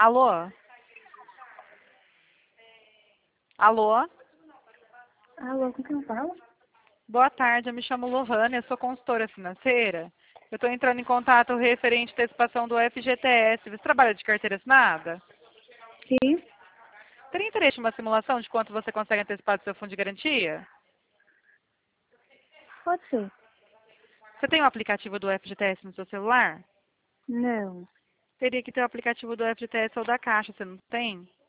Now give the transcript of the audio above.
Alô? Alô? Alô, com quem fala? Boa tarde, eu me chamo Lohane, eu sou consultora financeira. Eu estou entrando em contato referente à antecipação do FGTS. Você trabalha de carteira assinada? Sim, Teria interesse em uma simulação de quanto você consegue antecipar do seu fundo de garantia? pode ser. Você tem o aplicativo do FGTS no seu celular? Não, Teria que ter o aplicativo do FGTS ou da Caixa, você não tem?